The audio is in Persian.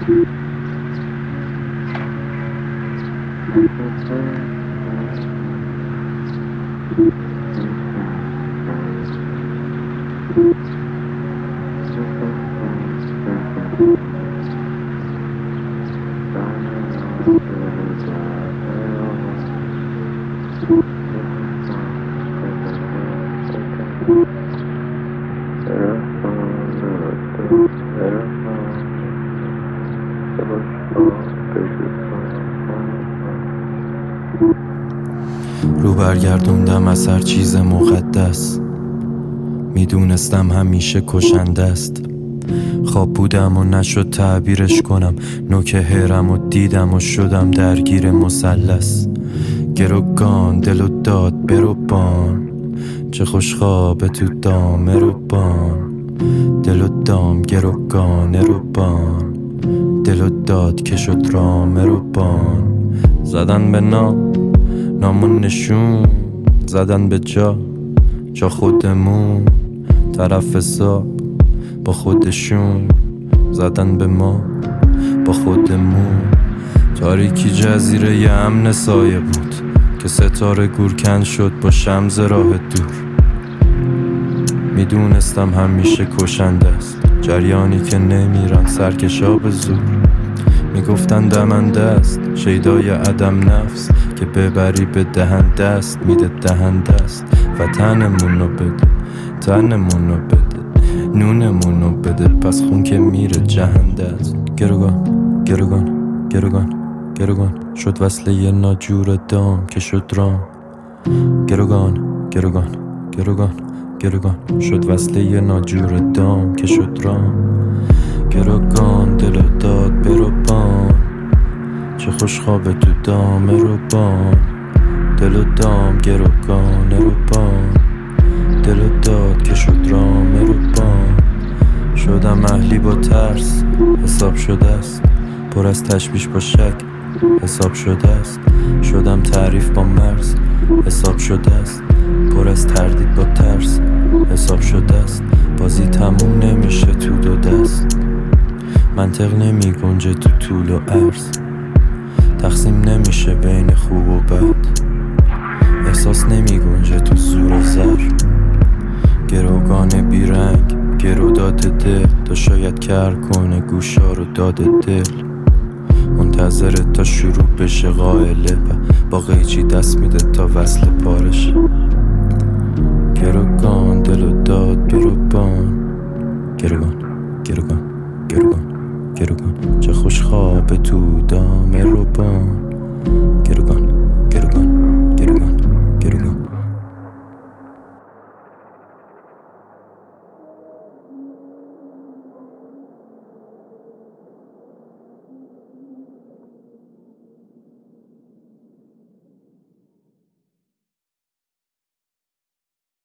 رو برگردوندم از هر چیز مقدس، میدونستم همیشه کشنده است. خواب بودم و نشد تعبیرش کنم، نوک هرم و دیدم و شدم درگیر مثلث. گروگان دلو داد بروبان، چه خوش خوابه تو دام روبان. دلو دام گروگان روبان، دلو داد که شد رام روبان. زدن به نامون نشون، زدن به جا خودمون. طرف حساب با خودشون، زدن به ما با خودمون. تاریکی جزیره ی امن سایه بود که ستاره گورکن شد با شمز راه دور. میدونستم همیشه کشنده است، جریانی که نمیرن سرکشا به زور. میگفتن دمنده است شیدای عدم نفس، که ببری به دهن دست میده دهنده است. و تنمونو بده تنمونو بده، نونمونو بده، پس خون که میره جهنده است. گروگان گروگان گروگان گروگان شد وصله یه ناجور دام که شد رام. گروگان گروگان گروگان گروگان شد وصله یه ناجور دام که شد رام. گروگان دلو داد بروبان، چه خوش خوابه تو دام روبان. دلو دام گروگان روبان، دلو داد که شد رام روبان. شدم اهلی با ترس حساب شده است، پر از تشویش با شک حساب شده است. شدم تعریف با مرز حساب شده است، پر از تردید با ترس حساب شده است. بازی تموم نمیشه تو دو دست، منطق نمی گنجه تو طول و عرض. تقسیم نمیشه بین خوب و بد، احساس نمی گنجه تو زور و زر. گروگان بیرنگ گرو داده دل، تا شاید کر کنه گوشا رو داده دل. منتظره تا شروع بشه قائله و با قیچی دست میده تا وصل پارشه. گروگان دلو داد بروبان، گروگان گروگان گروگان گروگان چه خوش خوابه تو دام روبان. گروگان